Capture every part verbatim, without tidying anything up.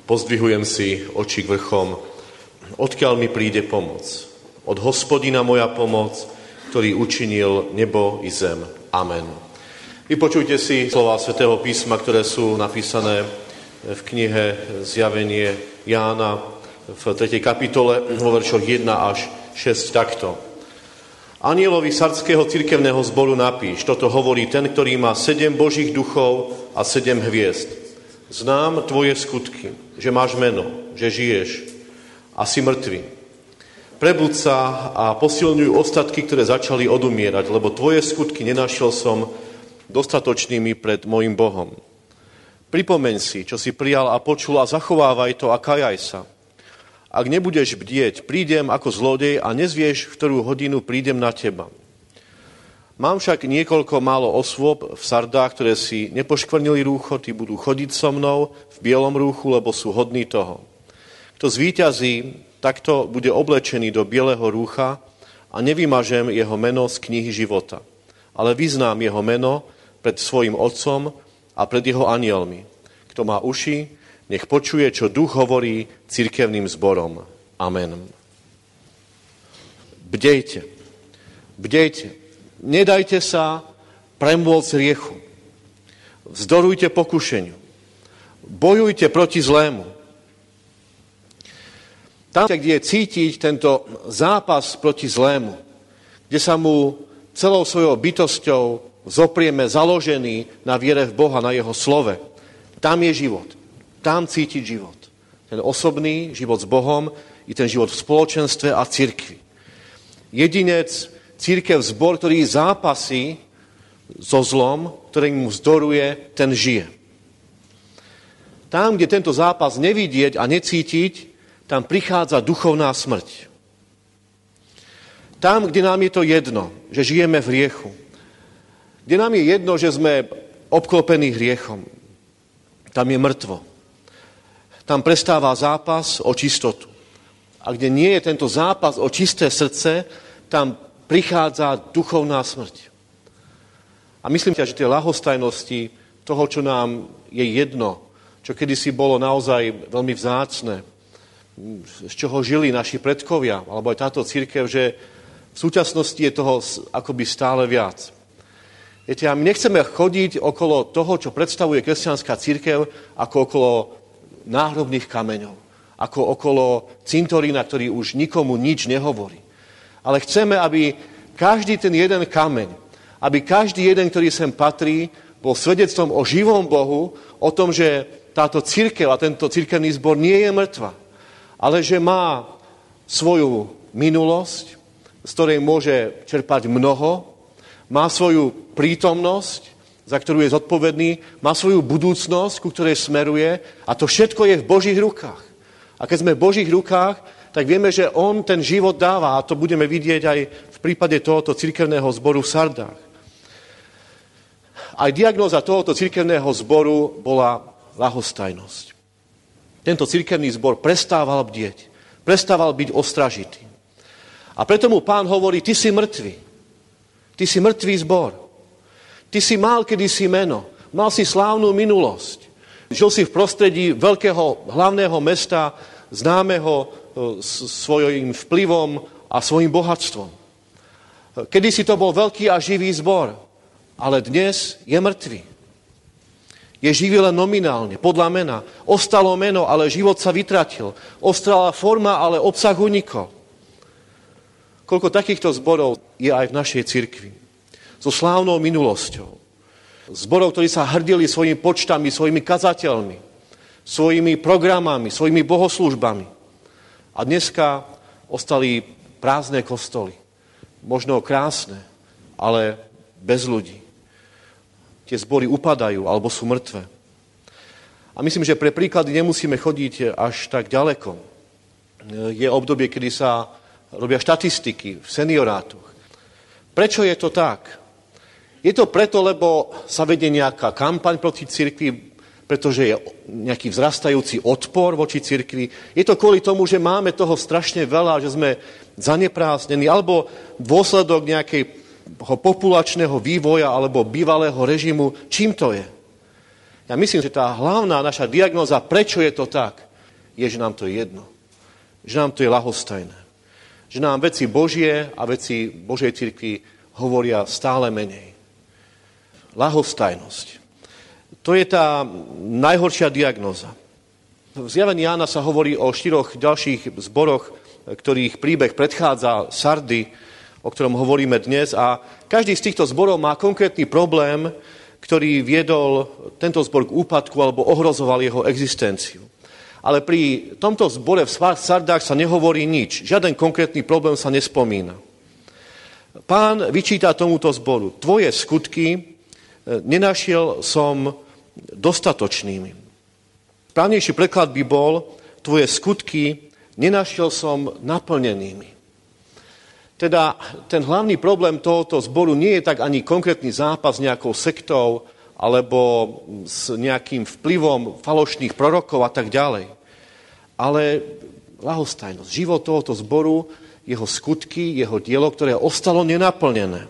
Pozdvihujem si oči k vrchom, odkiaľ mi príde pomoc. Od Hospodina moja pomoc, ktorý učinil nebo i zem. Amen. Vypočujte si slová Svätého písma, ktoré sú napísané v knihe Zjavenie Jána v tretej kapitole, vo veršoch jeden až šesť takto. Anielovi sardského cirkevného zboru napíš, toto hovorí ten, ktorý má sedem božích duchov a sedem hviezd. Znám tvoje skutky, že máš meno, že žiješ a si mŕtvy. Prebuď sa a posilňuj ostatky, ktoré začali odumierať, lebo tvoje skutky nenašiel som dostatočnými pred mojim Bohom. Pripomeň si, čo si prijal a počul a zachovávaj to a kajaj sa. Ak nebudeš bdieť, prídem ako zlodej a nezvieš, v ktorú hodinu prídem na teba. Mám však niekoľko málo osôb v Sardách, ktoré si nepoškvrnili rúcho, tí budú chodiť so mnou v bielom rúchu, lebo sú hodní toho. Kto zvíťazí, takto bude oblečený do bieleho rúcha a nevymažem jeho meno z knihy života. Ale vyznám jeho meno pred svojim otcom a pred jeho anielmi. Kto má uši, nech počuje, čo duch hovorí cirkevným zborom. Amen. Bdejte. Bdejte. Nedajte sa premôcť hriechu. Vzdorujte pokušeniu. Bojujte proti zlému. Tam, kde je cítiť tento zápas proti zlému, kde sa mu celou svojou bytosťou zoprieme založený na viere v Boha, na jeho slove, tam je život. Tam cítiť život. Ten osobný život s Bohom i ten život v spoločenstve a cirkvi. Jedinec, cirkev, zbor, ktorý zápasí so zlom, ktorý mu vzdoruje, ten žije. Tam, kde tento zápas nevidieť a necítiť, tam prichádza duchovná smrť. Tam, kde nám je to jedno, že žijeme v hriechu, kde nám je jedno, že sme obklopení hriechom, tam je mŕtvo. Tam prestáva zápas o čistotu. A kde nie je tento zápas o čisté srdce, tam prichádza duchovná smrť. A myslím, že tie ľahostajnosti toho, čo nám je jedno, čo kedysi bolo naozaj veľmi vzácne, z čoho žili naši predkovia, alebo aj táto cirkev, že v súčasnosti je toho akoby stále viac. Viete, a my nechceme chodiť okolo toho, čo predstavuje kresťanská cirkev, ako okolo náhrobných kameňov, ako okolo cintorína, ktorý už nikomu nič nehovorí. Ale chceme, aby každý ten jeden kameň, aby každý jeden, ktorý sem patrí, bol svedectvom o živom Bohu, o tom, že táto cirkev a tento cirkevný zbor nie je mŕtva, ale že má svoju minulosť, z ktorej môže čerpať mnoho, má svoju prítomnosť, za ktorú je zodpovedný, má svoju budúcnosť, ku ktorej smeruje, a to všetko je v Božích rukách. A keď sme v Božích rukách, tak vieme, že on ten život dáva, a to budeme vidieť aj v prípade tohoto cirkevného zboru v Sardách. Aj diagnóza tohoto cirkevného zboru bola ľahostajnosť. Tento cirkevný zbor prestával bdieť, prestával byť ostražitý. A preto mu Pán hovorí, ty si mŕtvy. Ty si mŕtvý zbor. Ty si mal kedysi meno. Mal si slávnu minulosť. Žil si v prostredí veľkého hlavného mesta, známeho svojím vplyvom a svojím bohatstvom. Kedysi to bol veľký a živý zbor, ale dnes je mŕtvý. Je živý len nominálne, podľa mena. Ostalo meno, ale život sa vytratil. Ostala forma, ale obsah unikol. Koľko takýchto zborov je aj v našej cirkvi. So slávnou minulosťou. Zborov, ktorí sa hrdili svojimi počtami, svojimi kazateľmi, svojimi programami, svojimi bohoslúžbami. A dneska ostali prázdne kostoly. Možno krásne, ale bez ľudí. Tie zbory upadajú alebo sú mŕtve. A myslím, že pre príklady nemusíme chodiť až tak ďaleko. Je obdobie, kedy sa robia štatistiky v seniorátoch. Prečo je to tak? Je to preto, lebo sa vedie nejaká kampaň proti cirkvi, pretože je nejaký vzrastajúci odpor voči cirkvi. Je to kvôli tomu, že máme toho strašne veľa, že sme zaneprázdnení, alebo dôsledok nejakého populačného vývoja alebo bývalého režimu. Čím to je? Ja myslím, že tá hlavná naša diagnóza, prečo je to tak, je, že nám to je jedno. Že nám to je ľahostajné. Že nám veci Božie a veci Božej cirkvi hovoria stále menej. Ľahostajnosť. To je tá najhoršia diagnóza. V zjavení Jána sa hovorí o štyroch ďalších zboroch, ktorých príbeh predchádza Sardy, o ktorom hovoríme dnes. A každý z týchto zborov má konkrétny problém, ktorý viedol tento zbor k úpadku alebo ohrozoval jeho existenciu. Ale pri tomto zbore v Sardách sa nehovorí nič. Žiaden konkrétny problém sa nespomína. Pán vyčíta tomuto zboru: tvoje skutky nenašiel som dostatočnými. Správnejší preklad by bol: tvoje skutky nenašiel som naplnenými. Teda ten hlavný problém tohoto zboru nie je tak ani konkrétny zápas s nejakou sektou alebo s nejakým vplyvom falošných prorokov a tak ďalej. Ale ľahostajnosť, život tohoto zboru, jeho skutky, jeho dielo, ktoré ostalo nenaplnené.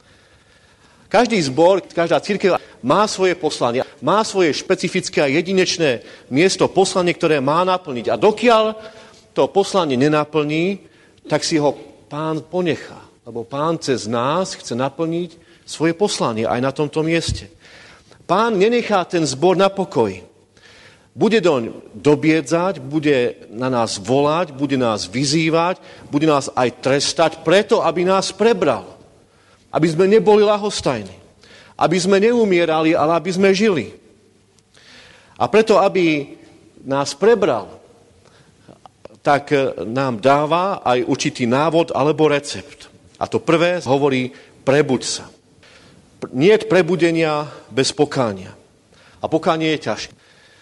Každý zbor, každá cirkev má svoje poslanie, má svoje špecifické a jedinečné miesto, poslanie, ktoré má naplniť. A dokiaľ to poslanie nenaplní, tak si ho Pán ponechá. Lebo Pán cez nás chce naplniť svoje poslanie aj na tomto mieste. Pán nenechá ten zbor na pokoji. Bude doň dobiedzať, bude na nás volať, bude nás vyzývať, bude nás aj trestať preto, aby nás prebral. Aby sme neboli ľahostajní. Aby sme neumierali, ale aby sme žili. A preto, aby nás prebral, tak nám dáva aj určitý návod alebo recept. A to prvé hovorí: prebuď sa. Nie je prebudenia bez pokánia. A pokánie je ťažké.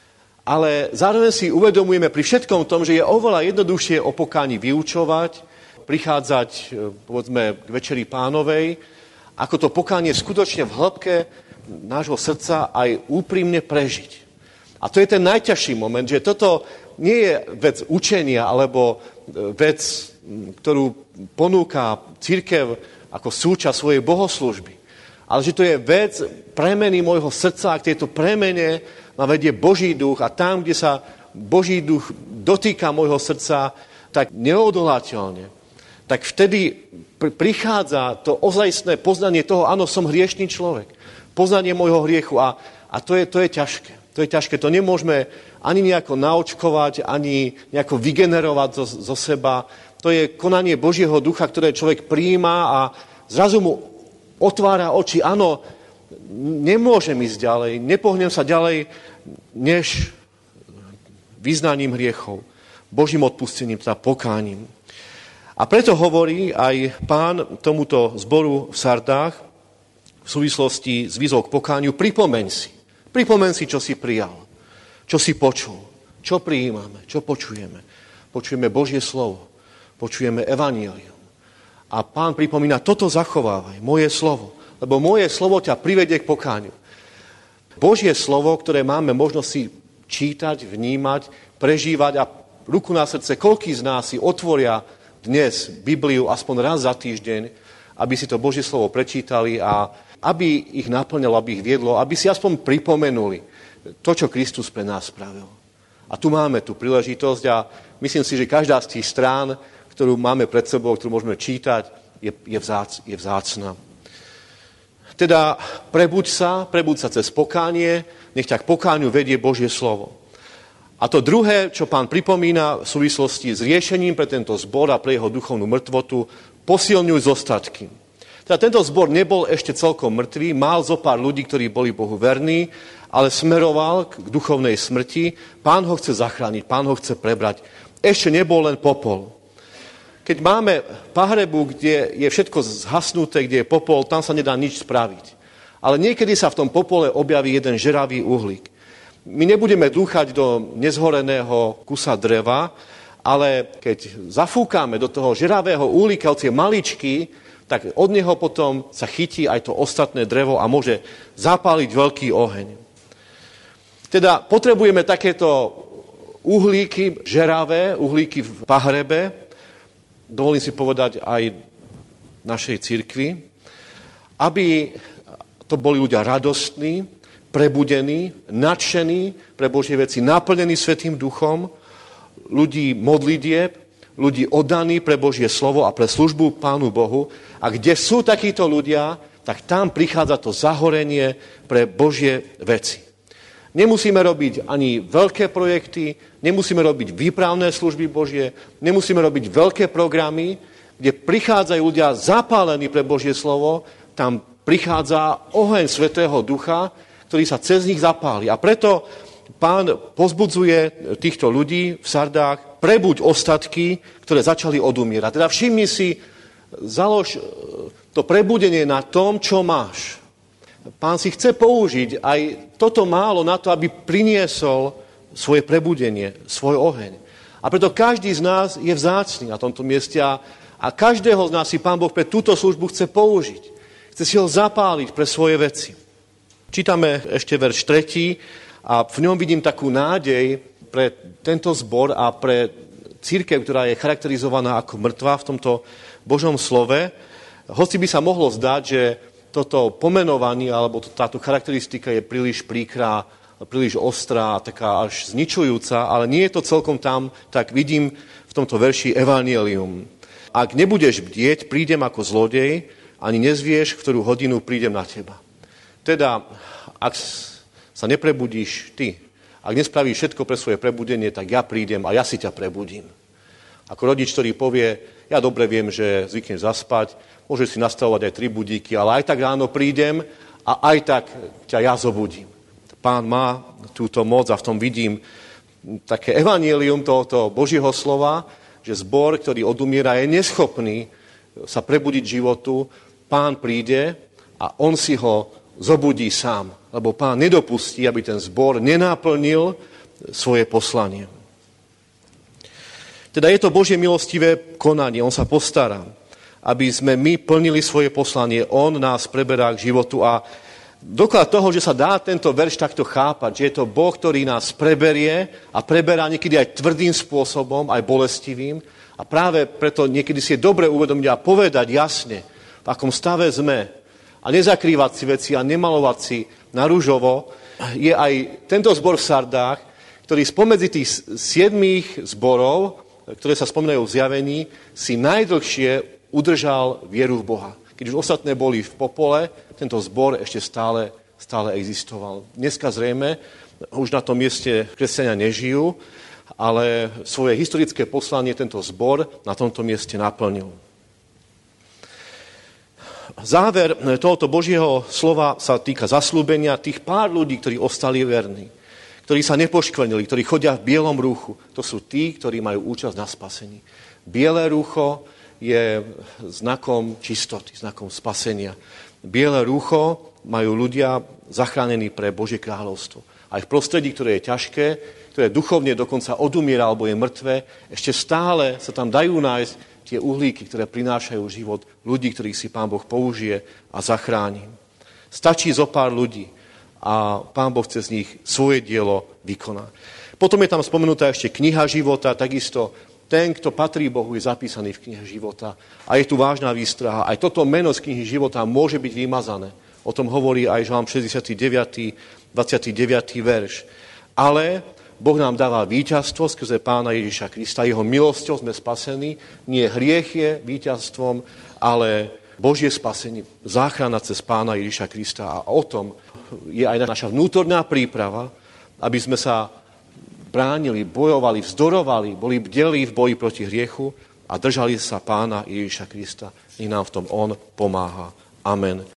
Ale zároveň si uvedomujeme pri všetkom tom, že je oveľa jednoduchšie o pokáni vyučovať, prichádzať, povedzme, k Večeri Pánovej, ako to pokánie skutočne v hĺbke nášho srdca aj úprimne prežiť. A to je ten najťažší moment, že toto nie je vec učenia alebo vec, ktorú ponúka cirkev ako súčasť svojej bohoslúžby. Ale že to je vec premeny môjho srdca a k tejto premene ma vedie Boží duch a tam, kde sa Boží duch dotýka môjho srdca, tak neodolateľne, tak vtedy pr- prichádza to ozajstné poznanie toho: áno, som hriešný človek. Poznanie môjho hriechu a, a to, je, to je ťažké. To je ťažké. To nemôžeme ani nejako naočkovať, ani nejako vygenerovať zo, zo seba. To je konanie Božieho ducha, ktoré človek prijíma a zrazu mu otvára oči. Áno, nemôžem ísť ďalej, nepohnem sa ďalej, než vyznaním hriechov, Božím odpustením, teda pokáním. A preto hovorí aj Pán tomuto zboru v Sardách v súvislosti s výzvou k pokániu: pripomeň si. Pripomeň si, čo si prijal, čo si počul, čo prijímame, čo počujeme. Počujeme Božie slovo, počujeme evanjelium. A Pán pripomína: toto zachovávaj, moje slovo, lebo moje slovo ťa privedie k pokániu. Božie slovo, ktoré máme možnosť si čítať, vnímať, prežívať a ruku na srdce, koľký z nás si otvoria dnes Bibliu aspoň raz za týždeň, aby si to Božie slovo prečítali a aby ich naplňalo, aby ich viedlo, aby si aspoň pripomenuli to, čo Kristus pre nás spravil. A tu máme tú príležitosť a myslím si, že každá z tých strán, ktorú máme pred sebou, ktorú môžeme čítať, je, je, vzác, je vzácna. Teda prebuď sa, prebuď sa cez pokánie, nech ťa k pokániu vedie Božie slovo. A to druhé, čo Pán pripomína v súvislosti s riešením pre tento zbor a pre jeho duchovnú mŕtvotu: posilňuj zostatky. Teda tento zbor nebol ešte celkom mŕtvý, mal zo pár ľudí, ktorí boli Bohu verní, ale smeroval k duchovnej smrti. Pán ho chce zachrániť, Pán ho chce prebrať. Ešte nebol len popol. Keď máme pahrebu, kde je všetko zhasnuté, kde je popol, tam sa nedá nič spraviť. Ale niekedy sa v tom popole objaví jeden žeravý uhlík. My nebudeme dúchať do nezhoreného kusa dreva, ale keď zafúkame do toho žeravého uhlíka, hoci je maličký, tak od neho potom sa chytí aj to ostatné drevo a môže zapáliť veľký oheň. Teda potrebujeme takéto uhlíky žeravé, uhlíky v pahrebe, dovolím si povedať aj našej cirkvi, aby to boli ľudia radostní, prebudení, nadšení pre Božie veci, naplnení Svätým Duchom, ľudí modlitieb, ľudí oddaní pre Božie slovo a pre službu Pánu Bohu. A kde sú takíto ľudia, tak tam prichádza to zahorenie pre Božie veci. Nemusíme robiť ani veľké projekty, nemusíme robiť výpravné služby Božie, nemusíme robiť veľké programy, kde prichádzajú ľudia zapálení pre Božie slovo, tam prichádza oheň Svätého Ducha, ktorý sa cez nich zapáli. A preto Pán pozbudzuje týchto ľudí v Sardách, prebuď ostatky, ktoré začali odumierať. Teda všimni si, založ to prebudenie na tom, čo máš. Pán si chce použiť aj toto málo na to, aby priniesol svoje prebudenie, svoj oheň. A preto každý z nás je vzácny na tomto mieste a, a každého z nás si Pán Boh pre túto službu chce použiť. Chce si ho zapáliť pre svoje veci. Čítame ešte verš tretí a v ňom vidím takú nádej pre tento zbor a pre cirkev, ktorá je charakterizovaná ako mŕtva v tomto Božom slove. Hoci by sa mohlo zdať, že toto pomenovanie alebo táto charakteristika je príliš príkrá, príliš ostrá, taká až zničujúca, ale nie je to celkom tam, tak vidím v tomto verši evanjelium. Ak nebudeš bdieť, prídem ako zlodej, ani nezvieš, v ktorú hodinu prídem na teba. Teda, ak sa neprebudíš ty, ak nespravíš všetko pre svoje prebudenie, tak ja prídem a ja si ťa prebudím. Ako rodič, ktorý povie, ja dobre viem, že zvykneš zaspať, môžeš si nastavovať aj tri budíky, ale aj tak ráno prídem a aj tak ťa ja zobudím. Pán má túto moc a v tom vidím také evanjelium tohoto Božieho slova, že zbor, ktorý odumiera, je neschopný sa prebudiť životu. Pán príde a on si ho zobudí sám, lebo Pán nedopustí, aby ten zbor nenáplnil svoje poslanie. Teda je to Božie milostivé konanie, on sa postará, aby sme my plnili svoje poslanie, on nás preberá k životu a doklad toho, že sa dá tento verš takto chápať, že je to Boh, ktorý nás preberie a preberá niekedy aj tvrdým spôsobom, aj bolestivým a práve preto niekedy si je dobre uvedomiť a povedať jasne, v akom stave sme, a nezakrývať si veci a nemalovať si na ružovo, je aj tento zbor v Sardách, ktorý spomedzi tých siedmých zborov, ktoré sa spomínajú v zjavení, si najdlhšie udržal vieru v Boha. Keď už ostatné boli v popole, tento zbor ešte stále, stále existoval. Dneska zrejme už na tom mieste kresťania nežijú, ale svoje historické poslanie tento zbor na tomto mieste naplnil. Záver tohoto Božieho slova sa týka zasľúbenia tých pár ľudí, ktorí ostali verní, ktorí sa nepoškvrnili, ktorí chodia v bielom rúchu. To sú tí, ktorí majú účasť na spasení. Biele rúcho je znakom čistoty, znakom spasenia. Biele rúcho majú ľudia zachránení pre Božie kráľovstvo. Aj v prostredí, ktoré je ťažké, ktoré duchovne dokonca odumiera alebo je mŕtve, ešte stále sa tam dajú nájsť tie uhlíky, ktoré prinášajú život ľudí, ktorých si Pán Boh použije a zachráni. Stačí zo pár ľudí a Pán Boh cez nich svoje dielo vykoná. Potom je tam spomenutá ešte kniha života, takisto ten, kto patrí Bohu, je zapísaný v knihe života. A je tu vážna výstraha. Aj toto meno z knihy života môže byť vymazané. O tom hovorí aj Žalm šesťdesiaty deviaty, dvadsiaty deviaty verš. Ale Boh nám dáva víťazstvo skrze Pána Ježiša Krista. Jeho milosťou sme spasení. Nie hriech je víťazstvom, ale Božie spasenie, záchrana cez Pána Ježiša Krista. A o tom je aj naša vnútorná príprava, aby sme sa bránili, bojovali, vzdorovali, boli bdelí v boji proti hriechu a držali sa Pána Ježiša Krista. Nech nám v tom on pomáha. Amen.